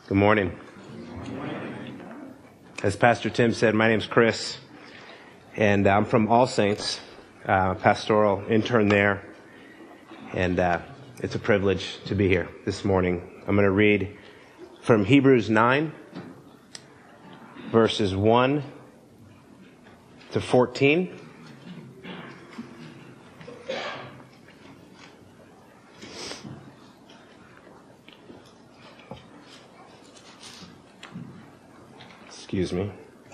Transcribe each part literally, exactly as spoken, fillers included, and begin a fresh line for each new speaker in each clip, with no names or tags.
Good morning. As Pastor Tim said, my name's Chris, and I'm from All Saints, uh, pastoral intern there, and uh, it's a privilege to be here this morning. I'm going to read from Hebrews nine, verses one to fourteen. Excuse me.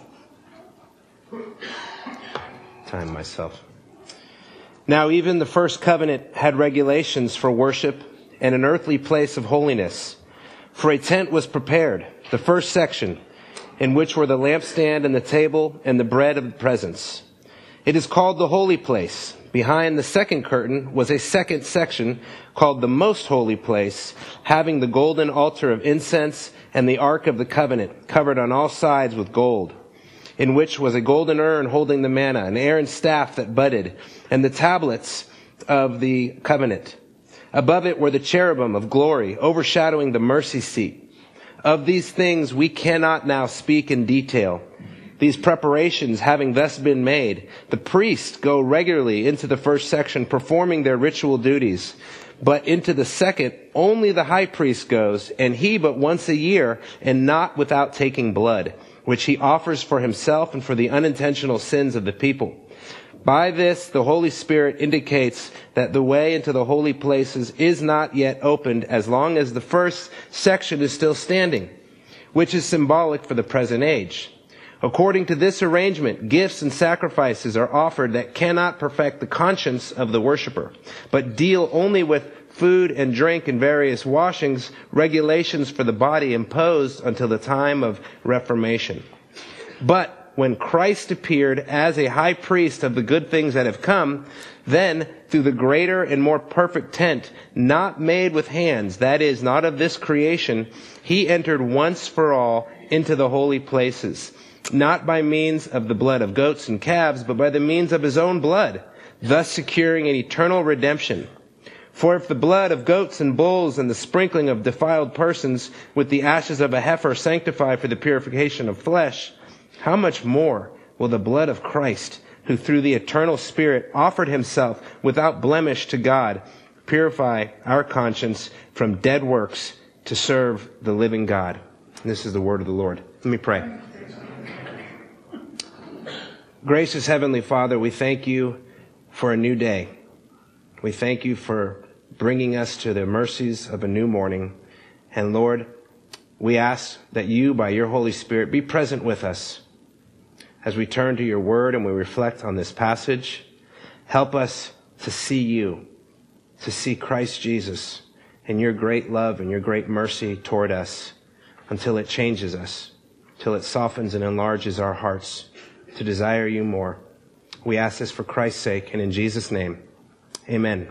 Time myself. Now even the first covenant had regulations for worship and an earthly place of holiness. For a tent was prepared, the first section, in which were the lampstand and the table and the bread of the presence. It is called the holy place. Behind the second curtain was a second section called the most holy place, having the golden altar of incense and the ark of the covenant, covered on all sides with gold, in which was a golden urn holding the manna, and Aaron's staff that budded, and the tablets of the covenant. Above it were the cherubim of glory, overshadowing the mercy seat. Of these things we cannot now speak in detail. These preparations having thus been made, the priests go regularly into the first section, performing their ritual duties. But into the second, only the high priest goes, and he but once a year, and not without taking blood, which he offers for himself and for the unintentional sins of the people. By this, the Holy Spirit indicates that the way into the holy places is not yet opened as long as the first section is still standing, which is symbolic for the present age. According to this arrangement, gifts and sacrifices are offered that cannot perfect the conscience of the worshiper, but deal only with food and drink and various washings, regulations for the body imposed until the time of Reformation. But when Christ appeared as a high priest of the good things that have come, then through the greater and more perfect tent, not made with hands, that is, not of this creation, he entered once for all into the holy places, not by means of the blood of goats and calves, but by the means of his own blood, thus securing an eternal redemption. For if the blood of goats and bulls and the sprinkling of defiled persons with the ashes of a heifer sanctify for the purification of flesh, how much more will the blood of Christ, who through the eternal Spirit offered himself without blemish to God, purify our conscience from dead works to serve the living God? And this is the word of the Lord. Let me pray. Gracious Heavenly Father, we thank you for a new day. We thank you for bringing us to the mercies of a new morning. And Lord, we ask that you, by your Holy Spirit, be present with us as we turn to your word and we reflect on this passage. Help us to see you, to see Christ Jesus and your great love and your great mercy toward us until it changes us, till it softens and enlarges our hearts to desire you more. We ask this for Christ's sake and in Jesus' name. Amen.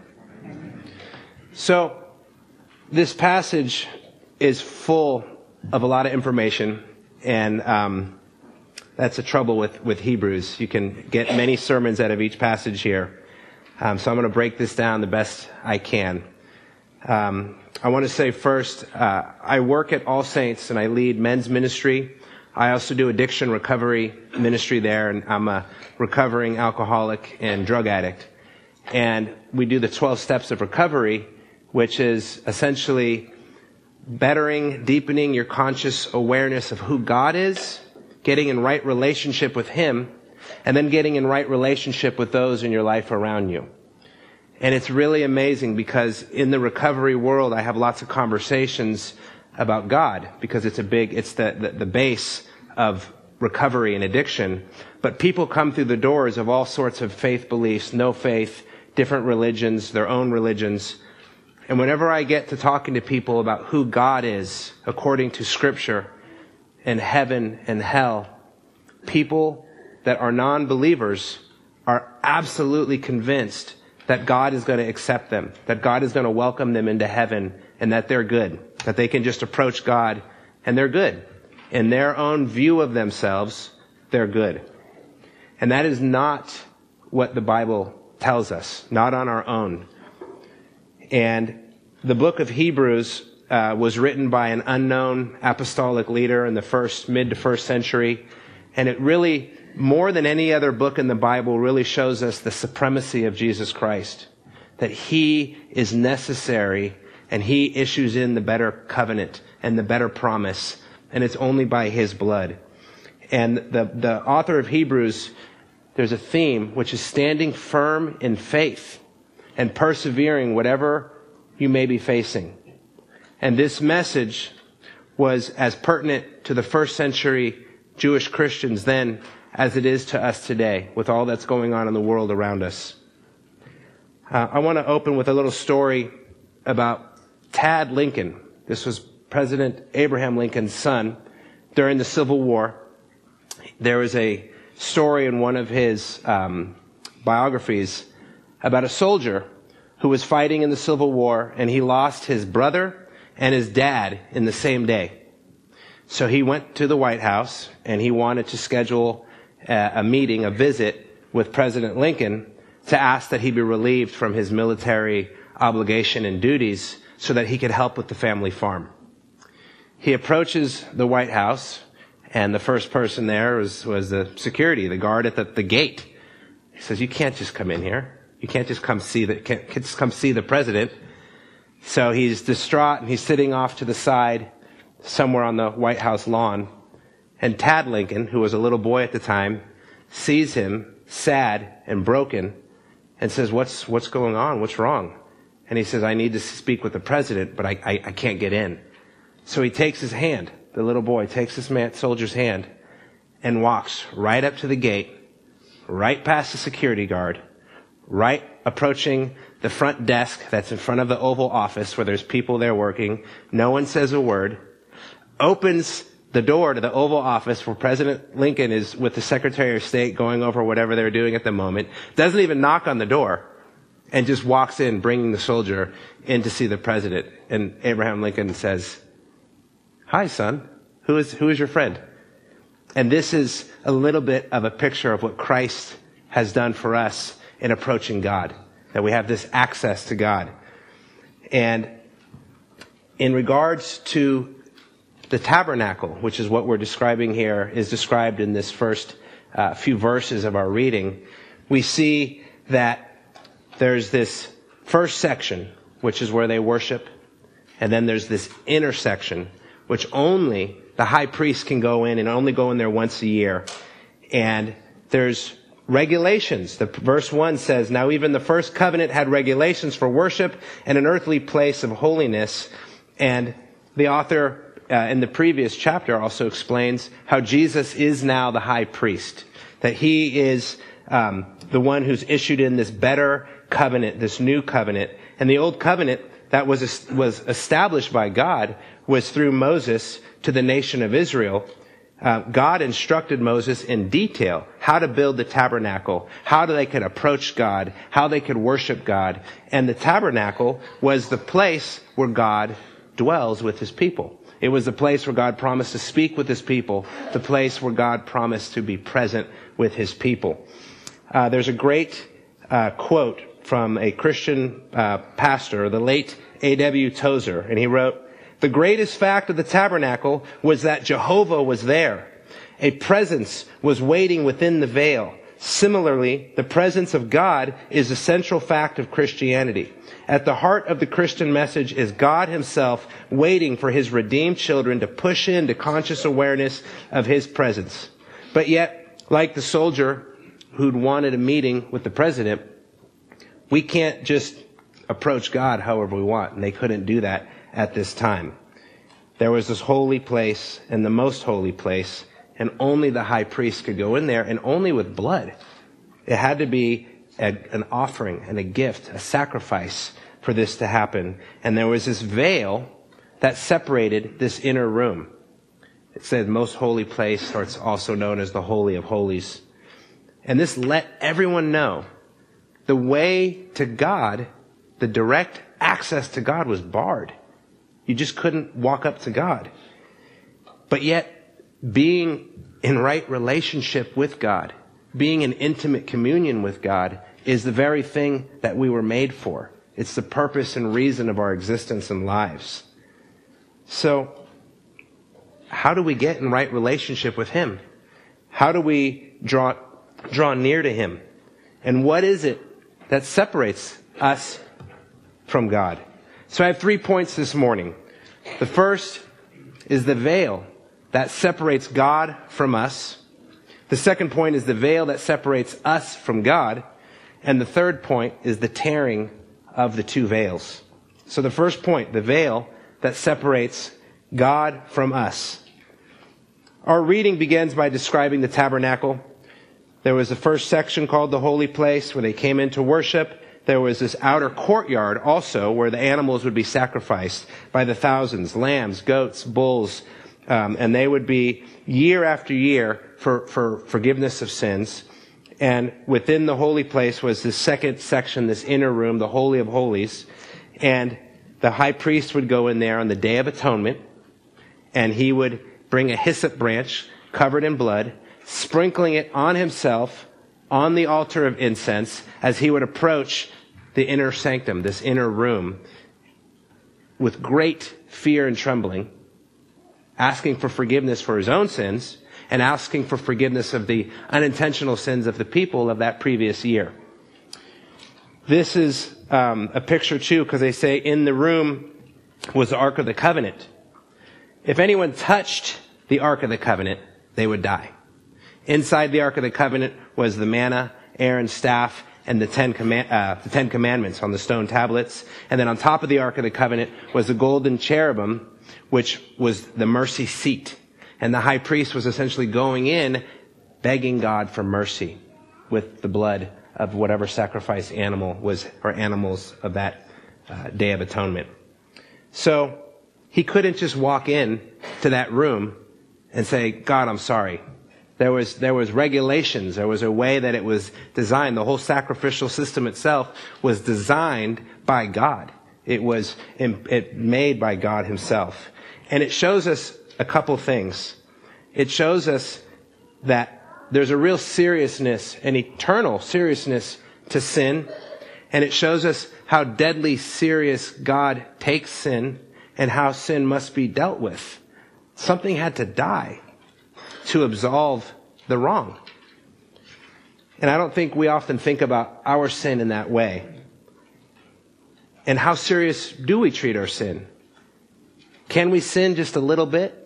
So, this passage is full of a lot of information, and um, that's the trouble with, with Hebrews. You can get many sermons out of each passage here. Um, so I'm going to break this down the best I can. Um, I want to say first, uh, I work at All Saints and I lead men's ministry. I also do addiction recovery ministry there, and I'm a recovering alcoholic and drug addict. And we do the twelve steps of recovery, which is essentially bettering, deepening your conscious awareness of who God is, getting in right relationship with him, and then getting in right relationship with those in your life around you. And it's really amazing because in the recovery world, I have lots of conversations about God, because it's a big, it's the, the, the base of recovery and addiction. But people come through the doors of all sorts of faith beliefs, no faith, different religions, their own religions. And whenever I get to talking to people about who God is, according to Scripture, and heaven and hell, people that are non-believers are absolutely convinced that God is going to accept them, that God is going to welcome them into heaven, and that they're good, that they can just approach God and they're good. In their own view of themselves, they're good. And that is not what the Bible tells us, not on our own. And the book of Hebrews uh, was written by an unknown apostolic leader in the first, mid to first century. And it really, more than any other book in the Bible, really shows us the supremacy of Jesus Christ. That he is necessary and he issues in the better covenant and the better promise. And it's only by his blood. And the, the author of Hebrews, there's a theme which is standing firm in faith and persevering whatever you may be facing. And this message was as pertinent to the first century Jewish Christians then as it is to us today with all that's going on in the world around us. Uh, I want to open with a little story about Tad Lincoln. This was President Abraham Lincoln's son during the Civil War. There was a story in one of his um, biographies about a soldier who was fighting in the Civil War, and he lost his brother and his dad in the same day. So he went to the White House, and he wanted to schedule a, a meeting, a visit with President Lincoln to ask that he be relieved from his military obligation and duties so that he could help with the family farm. He approaches the White House, and the first person there was, was the security, the guard at the, the gate. He says, "You can't just come in here. You can't just come see the, can't, can't just come see the president." So he's distraught, and he's sitting off to the side somewhere on the White House lawn. And Tad Lincoln, who was a little boy at the time, sees him sad and broken and says, what's, what's going on? What's wrong? And he says, "I need to speak with the president, but I, I, I can't get in." So he takes his hand, the little boy takes this man, soldier's hand, and walks right up to the gate, right past the security guard, right approaching the front desk that's in front of the Oval Office where there's people there working. No one says a word. Opens the door to the Oval Office where President Lincoln is with the Secretary of State going over whatever they're doing at the moment. Doesn't even knock on the door, and just walks in, bringing the soldier in to see the president. And Abraham Lincoln says, "Hi, son. Who is, who is your friend?" And this is a little bit of a picture of what Christ has done for us in approaching God, that we have this access to God. And in regards to the tabernacle, which is what we're describing here, is described in this first uh, few verses of our reading, we see that there's this first section, which is where they worship, and then there's this inner section, which only the high priest can go in, and only go in there once a year. And there's regulations. The verse one says, "Now even the first covenant had regulations for worship and an earthly place of holiness." And the author uh, in the previous chapter also explains how Jesus is now the high priest, that he is um, the one who's issued in this better covenant, this new covenant. And the old covenant that was was established by God was through Moses to the nation of Israel. Uh, God instructed Moses in detail how to build the tabernacle, how they could approach God, how they could worship God. And the tabernacle was the place where God dwells with his people. It was the place where God promised to speak with his people, the place where God promised to be present with his people. Uh, there's a great uh, quote from a Christian uh, pastor, the late A W Tozer, and he wrote, "The greatest fact of the tabernacle was that Jehovah was there. A presence was waiting within the veil. Similarly, the presence of God is the central fact of Christianity. At the heart of the Christian message is God himself waiting for his redeemed children to push into conscious awareness of his presence." But yet, like the soldier who'd wanted a meeting with the president, we can't just approach God however we want, and they couldn't do that at this time. There was this holy place and the most holy place, and only the high priest could go in there, and only with blood. It had to be a, an offering and a gift, a sacrifice for this to happen. And there was this veil that separated this inner room. It said most holy place, or it's also known as the Holy of Holies. And this let everyone know the way to God, the direct access to God, was barred. You just couldn't walk up to God. But yet, being in right relationship with God, being in intimate communion with God, is the very thing that we were made for. It's the purpose and reason of our existence and lives. So, how do we get in right relationship with him? How do we draw, draw near to him? And what is it that separates us from God? So I have three points this morning. The first is the veil that separates God from us. The second point is the veil that separates us from God. And the third point is the tearing of the two veils. So the first point, the veil that separates God from us. Our reading begins by describing the tabernacle. There was the first section called the holy place where they came in to worship. There was this outer courtyard also where the animals would be sacrificed by the thousands, lambs, goats, bulls, um, and they would be year after year for, for forgiveness of sins. And within the holy place was this second section, this inner room, the Holy of Holies. And the high priest would go in there on the Day of Atonement, and he would bring a hyssop branch covered in blood, sprinkling it on himself on the altar of incense as he would approach the inner sanctum, this inner room, with great fear and trembling, asking for forgiveness for his own sins and asking for forgiveness of the unintentional sins of the people of that previous year. This is um, a picture too, because they say in the room was the Ark of the Covenant. If anyone touched the Ark of the Covenant, they would die. Inside the Ark of the Covenant was the manna, Aaron's staff, and the Ten, Command- uh, the Ten Commandments on the stone tablets. And then on top of the Ark of the Covenant was the golden cherubim, which was the mercy seat. And the high priest was essentially going in, begging God for mercy with the blood of whatever sacrificed animal was, or animals of that uh, Day of Atonement. So he couldn't just walk in to that room and say, God, I'm sorry. There was, there was regulations. There was a way that it was designed. The whole sacrificial system itself was designed by God. It was it made by God himself. And it shows us a couple things. It shows us that there's a real seriousness, an eternal seriousness to sin. And it shows us how deadly serious God takes sin and how sin must be dealt with. Something had to die to absolve the wrong. And I don't think we often think about our sin in that way. And how serious do we treat our sin? Can we sin just a little bit?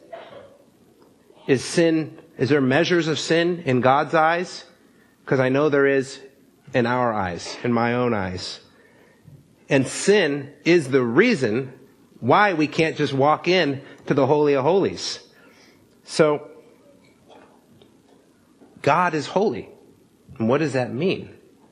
Is sin, is there measures of sin in God's eyes? Because I know there is in our eyes, in my own eyes. And sin is the reason why we can't just walk in to the Holy of Holies. So, God is holy. And what does that mean?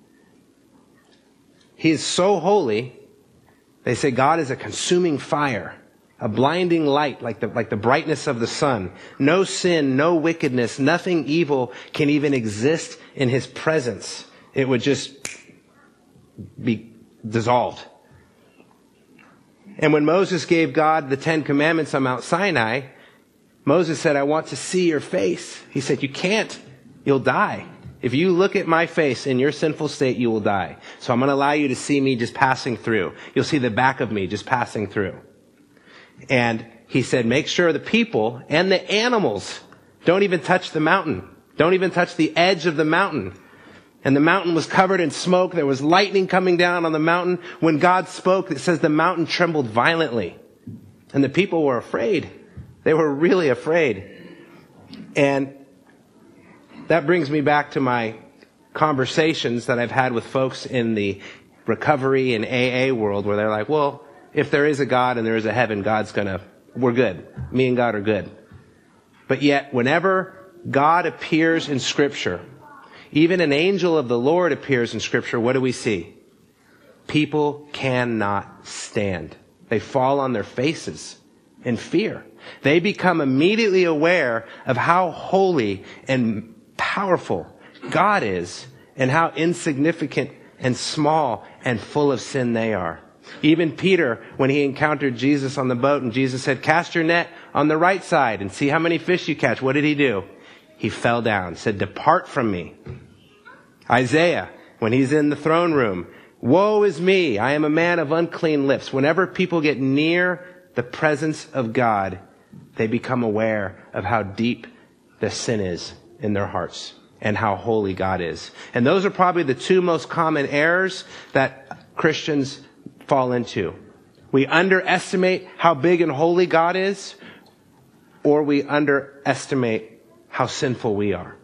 He is so holy, they say God is a consuming fire, a blinding light like the, like the brightness of the sun. No sin, no wickedness, nothing evil can even exist in his presence. It would just be dissolved. And when Moses gave God the Ten Commandments on Mount Sinai, Moses said, I want to see your face. He said, you can't. You'll die. If you look at my face in your sinful state, you will die. So I'm going to allow you to see me just passing through. You'll see the back of me just passing through. And he said, make sure the people and the animals don't even touch the mountain. Don't even touch the edge of the mountain. And the mountain was covered in smoke. There was lightning coming down on the mountain. When God spoke, it says the mountain trembled violently. And the people were afraid. They were really afraid. And that brings me back to my conversations that I've had with folks in the recovery and A A world where they're like, well, if there is a God and there is a heaven, God's gonna, we're good. Me and God are good. But yet, whenever God appears in Scripture, even an angel of the Lord appears in Scripture, what do we see? People cannot stand. They fall on their faces in fear. They become immediately aware of how holy and powerful God is and how insignificant and small and full of sin they are. Even Peter, when he encountered Jesus on the boat and Jesus said, cast your net on the right side and see how many fish you catch. What did he do? He fell down, said, depart from me. Isaiah, when he's in the throne room, woe is me, I am a man of unclean lips. Whenever people get near the presence of God, they become aware of how deep the sin is in their hearts and how holy God is. And those are probably the two most common errors that Christians fall into. We underestimate how big and holy God is, or we underestimate how sinful we are.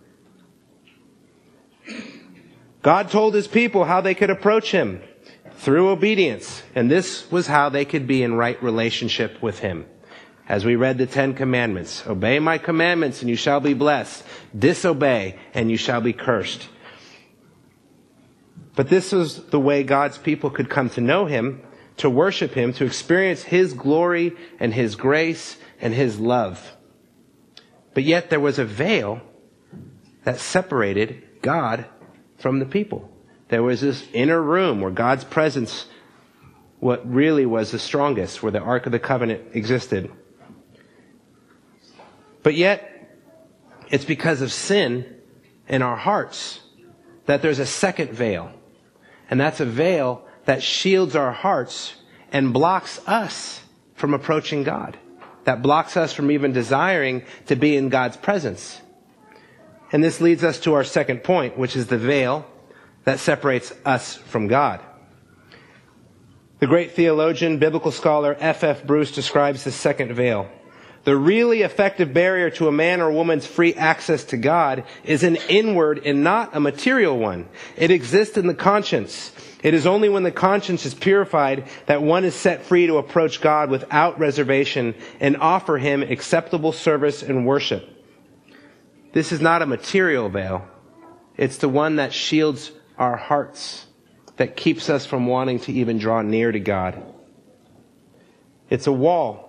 God told his people how they could approach him through obedience, and this was how they could be in right relationship with him. As we read the Ten Commandments, obey my commandments and you shall be blessed. Disobey and you shall be cursed. But this was the way God's people could come to know him, to worship him, to experience his glory and his grace and his love. But yet there was a veil that separated God from the people. There was this inner room where God's presence, what really was the strongest, where the Ark of the Covenant existed. But yet, it's because of sin in our hearts that there's a second veil. And that's a veil that shields our hearts and blocks us from approaching God. That blocks us from even desiring to be in God's presence. And this leads us to our second point, which is the veil that separates us from God. The great theologian, biblical scholar F F Bruce describes the second veil. The really effective barrier to a man or woman's free access to God is an inward and not a material one. It exists in the conscience. It is only when the conscience is purified that one is set free to approach God without reservation and offer him acceptable service and worship. This is not a material veil. It's the one that shields our hearts, that keeps us from wanting to even draw near to God. It's a wall.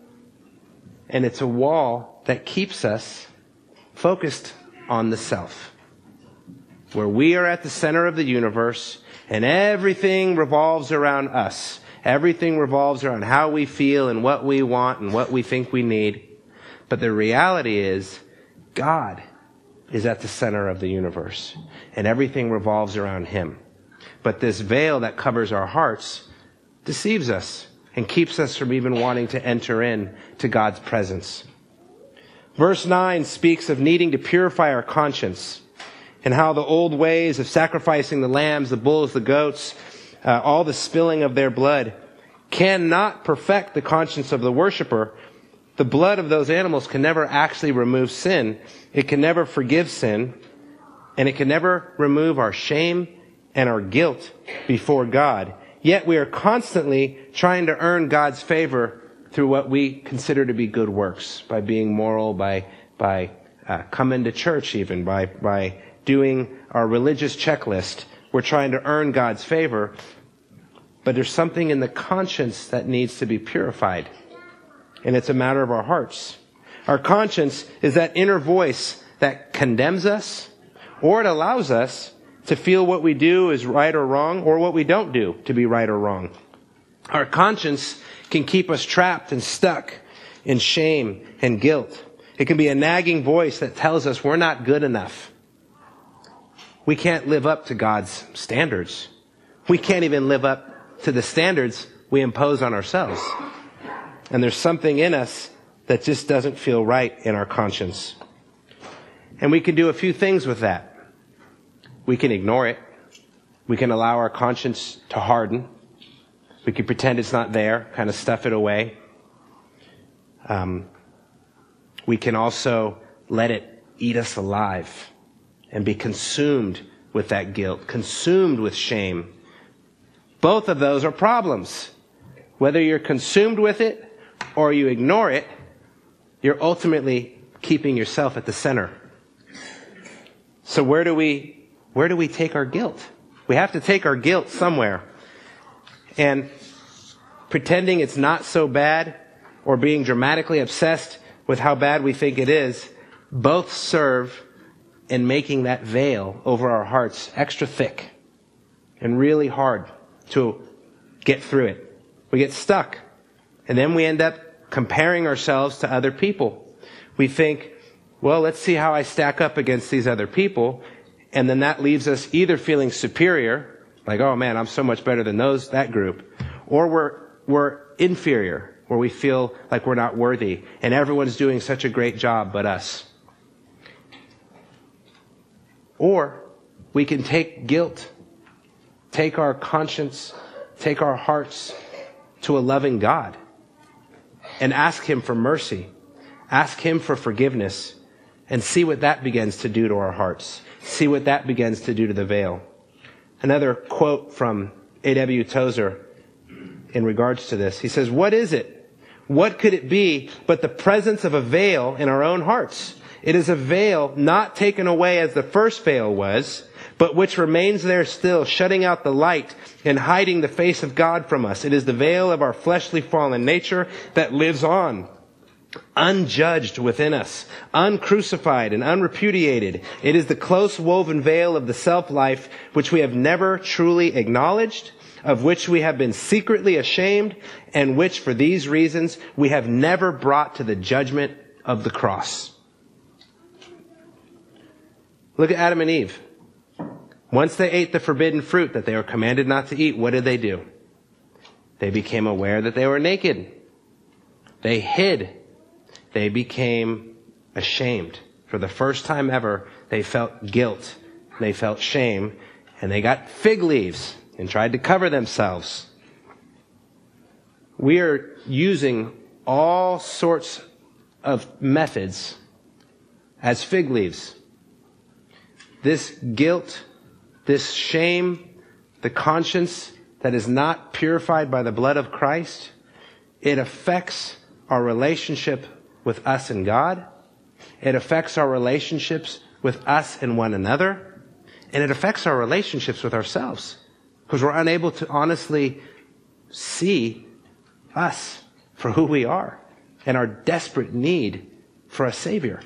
And it's a wall that keeps us focused on the self, where we are at the center of the universe and everything revolves around us. Everything revolves around how we feel and what we want and what we think we need. But the reality is, God is at the center of the universe and everything revolves around him. But this veil that covers our hearts deceives us and keeps us from even wanting to enter in to God's presence. Verse nine speaks of needing to purify our conscience and how the old ways of sacrificing the lambs, the bulls, the goats, uh, all the spilling of their blood cannot perfect the conscience of the worshiper. The blood of those animals can never actually remove sin. It can never forgive sin. And it can never remove our shame and our guilt before God. Yet we are constantly trying to earn God's favor through what we consider to be good works, by being moral, by by uh, coming to church even, by by doing our religious checklist. We're trying to earn God's favor, but there's something in the conscience that needs to be purified, and it's a matter of our hearts. Our conscience is that inner voice that condemns us, or it allows us to feel what we do is right or wrong, or what we don't do to be right or wrong. Our conscience can keep us trapped and stuck in shame and guilt. It can be a nagging voice that tells us we're not good enough. We can't live up to God's standards. We can't even live up to the standards we impose on ourselves. And there's something in us that just doesn't feel right in our conscience. And we can do a few things with that. We can ignore it. We can allow our conscience to harden. We can pretend it's not there, kind of stuff it away. Um, we can also let it eat us alive and be consumed with that guilt, consumed with shame. Both of those are problems. Whether you're consumed with it or you ignore it, you're ultimately keeping yourself at the center. So where do we Where do we take our guilt? We have to take our guilt somewhere. And pretending it's not so bad or being dramatically obsessed with how bad we think it is, both serve in making that veil over our hearts extra thick and really hard to get through it. We get stuck. And then we end up comparing ourselves to other people. We think, well, let's see how I stack up against these other people. And then that leaves us either feeling superior, like, oh man, I'm so much better than those, that group, or we're, we're inferior. where we feel like we're not worthy and everyone's doing such a great job but us. Or we can take guilt, take our conscience, take our hearts to a loving God and ask him for mercy, ask him for forgiveness, and see what that begins to do to our hearts. See what that begins to do to the veil. Another quote from A W Tozer in regards to this. He says, "What is it? What could it be but the presence of a veil in our own hearts? It is a veil not taken away as the first veil was, but which remains there still, shutting out the light and hiding the face of God from us. It is the veil of our fleshly fallen nature that lives on, unjudged within us, uncrucified and unrepudiated. It is the close woven veil of the self-life which we have never truly acknowledged, of which we have been secretly ashamed, and which for these reasons we have never brought to the judgment of the cross." Look at Adam and Eve. Once they ate the forbidden fruit that they were commanded not to eat, what did they do? They became aware that they were naked. They hid. They became ashamed. For the first time ever, they felt guilt. They felt shame. And they got fig leaves and tried to cover themselves. We are using all sorts of methods as fig leaves. This guilt, this shame, the conscience that is not purified by the blood of Christ, it affects our relationship with us and God. It affects our relationships with us and one another. And it affects our relationships with ourselves, because we're unable to honestly see us for who we are and our desperate need for a Savior.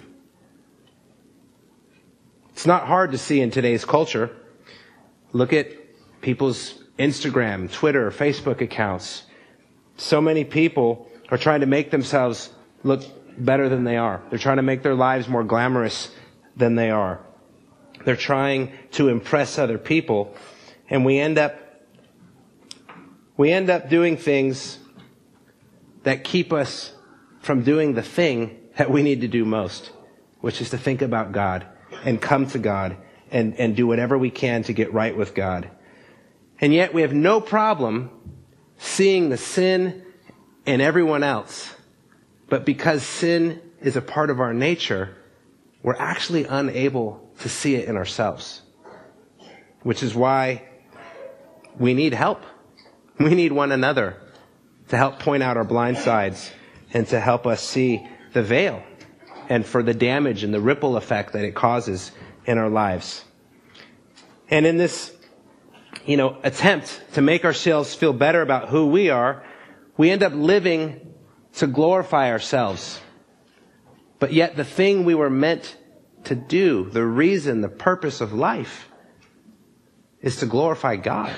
It's not hard to see in today's culture. Look at people's Instagram, Twitter, Facebook accounts. So many people are trying to make themselves look better than they are. They're trying to make their lives more glamorous than they are. They're trying to impress other people. And we end up, we end up doing things that keep us from doing the thing that we need to do most, which is to think about God and come to God and, and do whatever we can to get right with God. And yet we have no problem seeing the sin in everyone else. But because sin is a part of our nature, we're actually unable to see it in ourselves. Which is why we need help. We need one another to help point out our blind sides and to help us see the veil and for the damage and the ripple effect that it causes in our lives. And in this, you know, attempt to make ourselves feel better about who we are, we end up living to glorify ourselves. But yet the thing we were meant to do, the reason, the purpose of life, is to glorify God.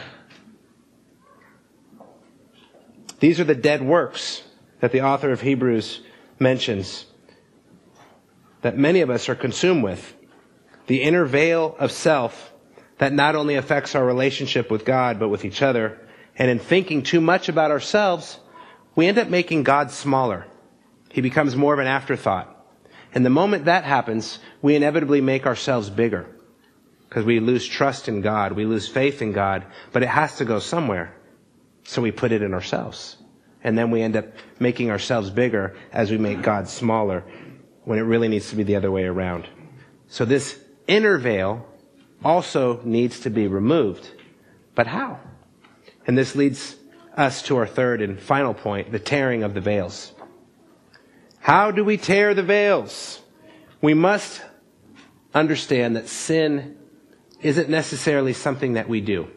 These are the dead works that the author of Hebrews mentions, that many of us are consumed with. The inner veil of self that not only affects our relationship with God, but with each other. And in thinking too much about ourselves, we end up making God smaller. He becomes more of an afterthought. And the moment that happens, we inevitably make ourselves bigger. Because we lose trust in God, we lose faith in God, but it has to go somewhere. So we put it in ourselves. And then we end up making ourselves bigger as we make God smaller, when it really needs to be the other way around. So this inner veil also needs to be removed. But how? And this leads us to our third and final point, the tearing of the veils. How do we tear the veils? We must understand that sin isn't necessarily something that we do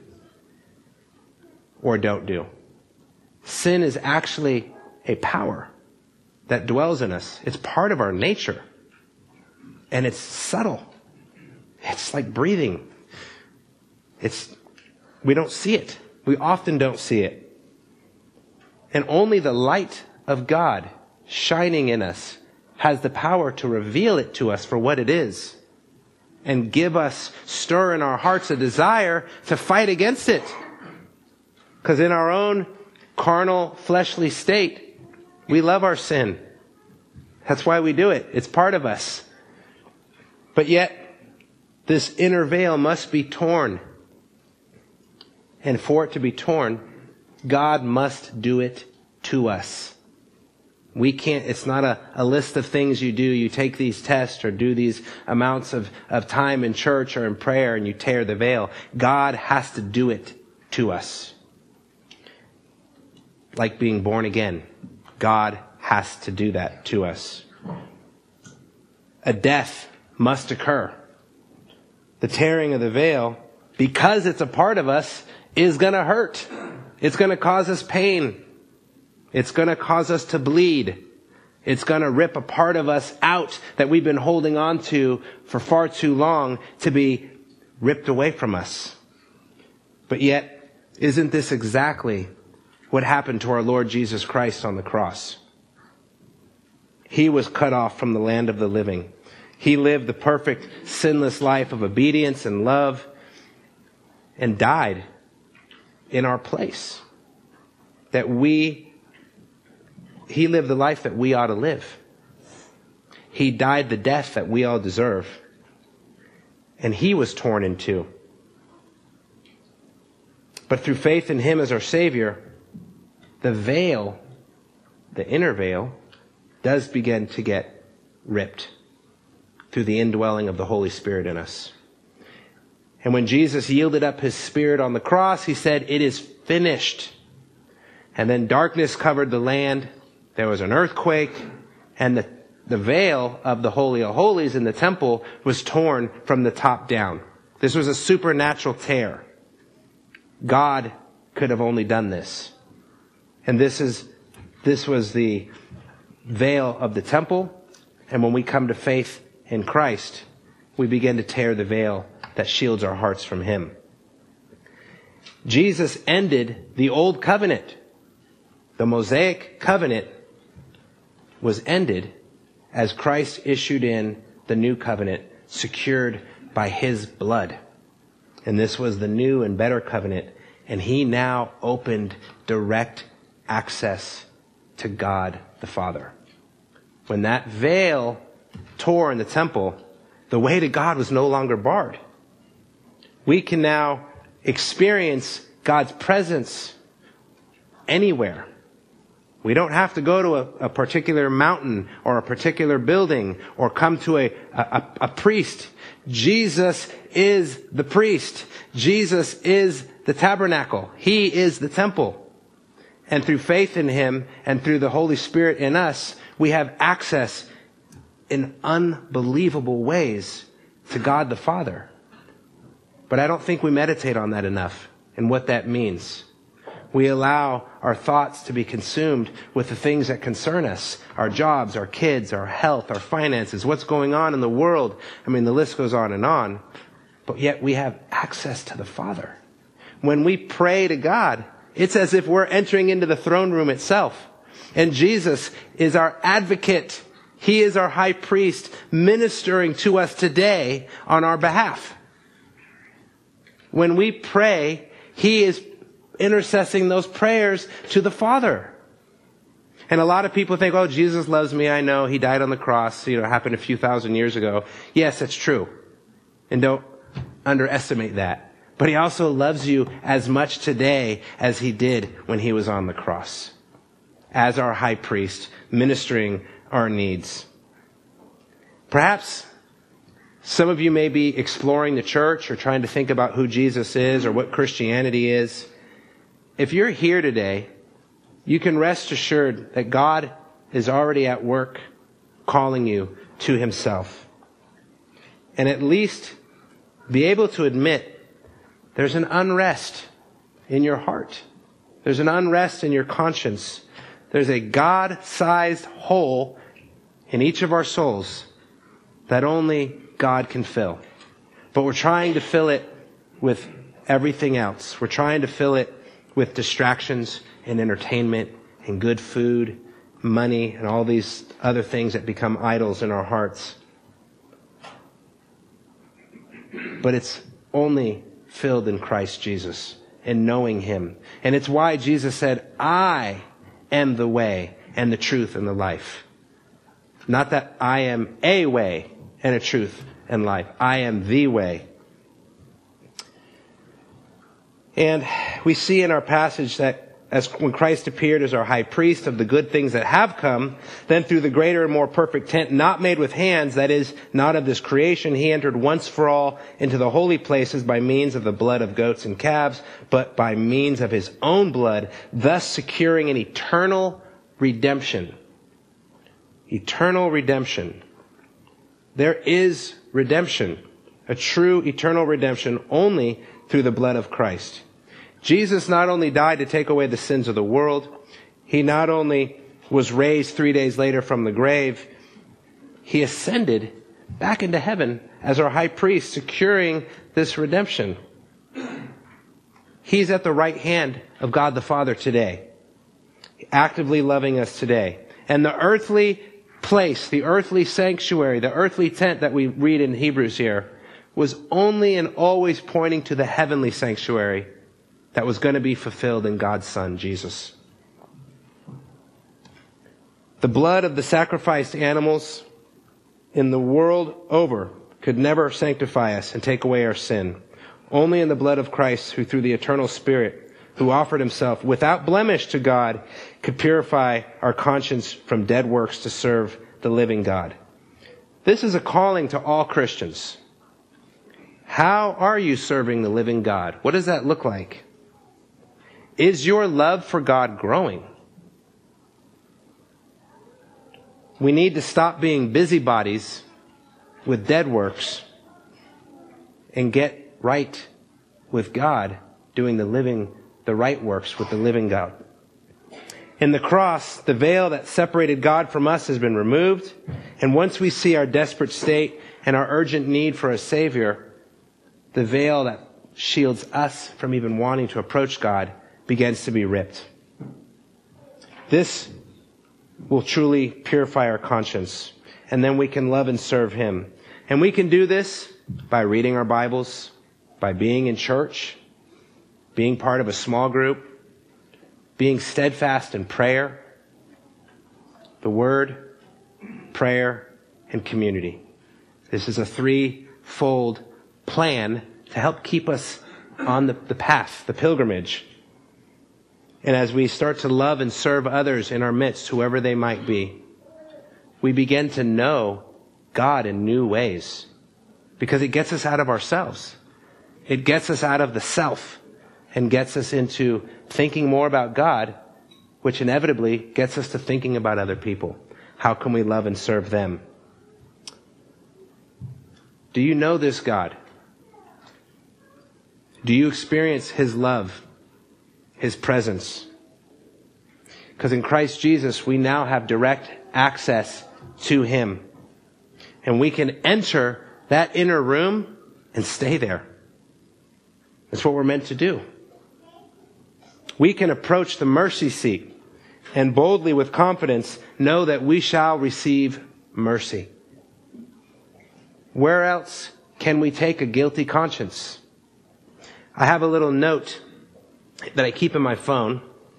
or don't do. Sin is actually a power that dwells in us. It's part of our nature. And it's subtle. It's like breathing. It's, we don't see it. We often don't see it. And only the light of God shining in us has the power to reveal it to us for what it is and give us, stir in our hearts a desire to fight against it. Because in our own carnal, fleshly state, We love our sin. That's why we do it. It's part of us. But yet, this inner veil must be torn. And for it to be torn, God must do it to us. We can't, it's not a, a list of things you do. You take these tests or do these amounts of, of time in church or in prayer and you tear the veil. God has to do it to us. Like being born again. God has to do that to us. A death must occur. The tearing of the veil, because it's a part of us, is going to hurt. It's going to cause us pain. It's going to cause us to bleed. It's going to rip a part of us out that we've been holding on to for far too long to be ripped away from us. But yet, isn't this exactly what happened to our Lord Jesus Christ on the cross? He was cut off from the land of the living. He lived the perfect, sinless life of obedience and love and died in our place. That we, he lived the life that we ought to live. He died the death that we all deserve. And he was torn in two. But through faith in him as our Savior, the veil, the inner veil, does begin to get ripped through the indwelling of the Holy Spirit in us. And when Jesus yielded up his spirit on the cross, he said, "It is finished." And then darkness covered the land. There was an earthquake, and the, the veil of the Holy of Holies in the temple was torn from the top down. This was a supernatural tear. God could have only done this. And this is, this was the veil of the temple. And when we come to faith in Christ, we begin to tear the veil that shields our hearts from him. Jesus ended the old covenant. The Mosaic covenant was ended as Christ issued in the new covenant, secured by his blood. And this was the new and better covenant. And he now opened direct access to God the Father. When that veil tore in the temple, the way to God was no longer barred. We can now experience God's presence anywhere. We don't have to go to a, a particular mountain or a particular building or come to a, a, a priest. Jesus is the priest. Jesus is the tabernacle. He is the temple. And through faith in him and through the Holy Spirit in us, we have access in unbelievable ways to God the Father. But I don't think we meditate on that enough and what that means. We allow our thoughts to be consumed with the things that concern us. Our jobs, our kids, our health, our finances, what's going on in the world. I mean, the list goes on and on. But yet we have access to the Father. When we pray to God, it's as if we're entering into the throne room itself. And Jesus is our advocate. He is our high priest ministering to us today on our behalf. When we pray, he is intercessing those prayers to the Father. And a lot of people think, oh, Jesus loves me. I know he died on the cross. You know, it happened a few thousand years ago. Yes, it's true. And don't underestimate that. But he also loves you as much today as he did when he was on the cross. As our high priest, ministering our needs. Perhaps some of you may be exploring the church or trying to think about who Jesus is or what Christianity is. If you're here today, you can rest assured that God is already at work calling you to himself. And at least be able to admit there's an unrest in your heart. There's an unrest in your conscience. There's a God-sized hole in each of our souls that only God can fill. But we're trying to fill it with everything else. We're trying to fill it with distractions and entertainment and good food, money, and all these other things that become idols in our hearts. But it's only filled in Christ Jesus and knowing him. And it's why Jesus said, I am the way and the truth and the life. Not that I am a way and a truth and life. I am the way. And we see in our passage that as when Christ appeared as our high priest of the good things that have come, then through the greater and more perfect tent, not made with hands, that is, not of this creation, he entered once for all into the holy places by means of the blood of goats and calves, but by means of his own blood, thus securing an eternal redemption. Eternal redemption. There is redemption, a true eternal redemption only through the blood of Christ. Jesus not only died to take away the sins of the world, he not only was raised three days later from the grave, he ascended back into heaven as our high priest, securing this redemption. He's at the right hand of God the Father today, actively loving us today. And the earthly place, the earthly sanctuary, the earthly tent that we read in Hebrews here, was only and always pointing to the heavenly sanctuary that was going to be fulfilled in God's Son, Jesus. The blood of the sacrificed animals in the world over could never sanctify us and take away our sin. Only in the blood of Christ, who through the eternal Spirit, who offered himself without blemish to God, could purify our conscience from dead works to serve the living God. This is a calling to all Christians. How are you serving the living God? What does that look like? Is your love for God growing? We need to stop being busybodies with dead works and get right with God, doing the living, the right works with the living God. In the cross, the veil that separated God from us has been removed, and once we see our desperate state and our urgent need for a Savior, the veil that shields us from even wanting to approach God begins to be ripped. This will truly purify our conscience, and then we can love and serve him. And we can do this by reading our Bibles, by being in church, being part of a small group, being steadfast in prayer, the Word, prayer, and community. This is a threefold plan to help keep us on the, the path, the pilgrimage. And as we start to love and serve others in our midst, whoever they might be, we begin to know God in new ways, because it gets us out of ourselves. It gets us out of the self and gets us into thinking more about God, which inevitably gets us to thinking about other people. How can we love and serve them? Do you know this God? Do you experience his love? His presence? Because in Christ Jesus, we now have direct access to him. And we can enter that inner room and stay there. That's what we're meant to do. We can approach the mercy seat and boldly with confidence know that we shall receive mercy. Where else can we take a guilty conscience? I have a little note that I keep in my phone.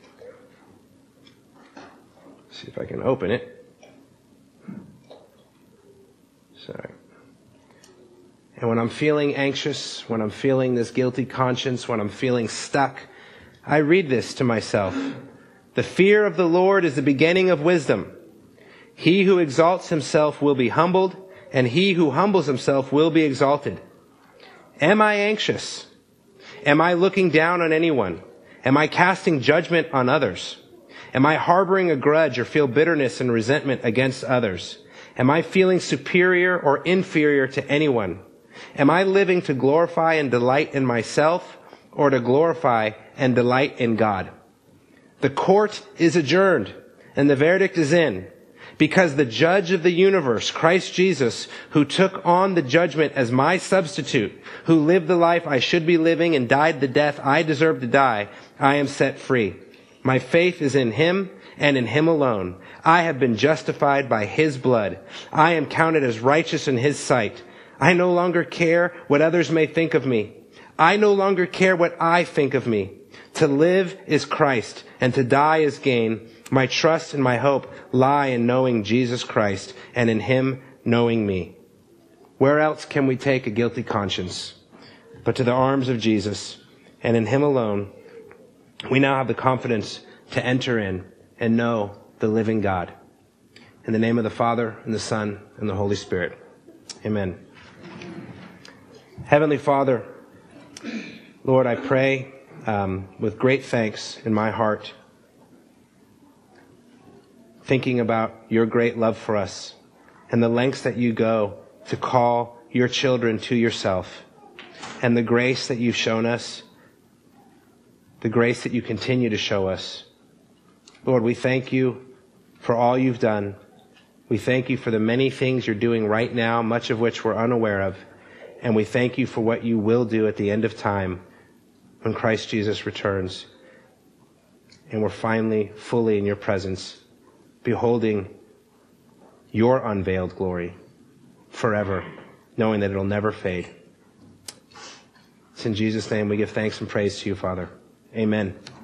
Let's see if I can open it. Sorry. And when I'm feeling anxious, when I'm feeling this guilty conscience, when I'm feeling stuck, I read this to myself. The fear of the Lord is the beginning of wisdom. He who exalts himself will be humbled, and he who humbles himself will be exalted. Am I anxious? Am I looking down on anyone? Am I casting judgment on others? Am I harboring a grudge or feel bitterness and resentment against others? Am I feeling superior or inferior to anyone? Am I living to glorify and delight in myself or to glorify and delight in God? The court is adjourned and the verdict is in, because the judge of the universe, Christ Jesus, who took on the judgment as my substitute, who lived the life I should be living and died the death I deserve to die, I am set free. My faith is in him and in him alone. I have been justified by his blood. I am counted as righteous in his sight. I no longer care what others may think of me. I no longer care what I think of me. To live is Christ, and to die is gain. My trust and my hope lie in knowing Jesus Christ and in him knowing me. Where else can we take a guilty conscience but to the arms of Jesus, and in him alone we now have the confidence to enter in and know the living God. In the name of the Father, and the Son, and the Holy Spirit. Amen. Heavenly Father, Lord, I pray um, with great thanks in my heart, thinking about your great love for us and the lengths that you go to call your children to yourself, and the grace that you've shown us, the grace that you continue to show us. Lord, we thank you for all you've done. We thank you for the many things you're doing right now, much of which we're unaware of. And we thank you for what you will do at the end of time when Christ Jesus returns. And we're finally fully in your presence, beholding your unveiled glory forever, knowing that it'll never fade. It's in Jesus' name we give thanks and praise to you, Father. Amen.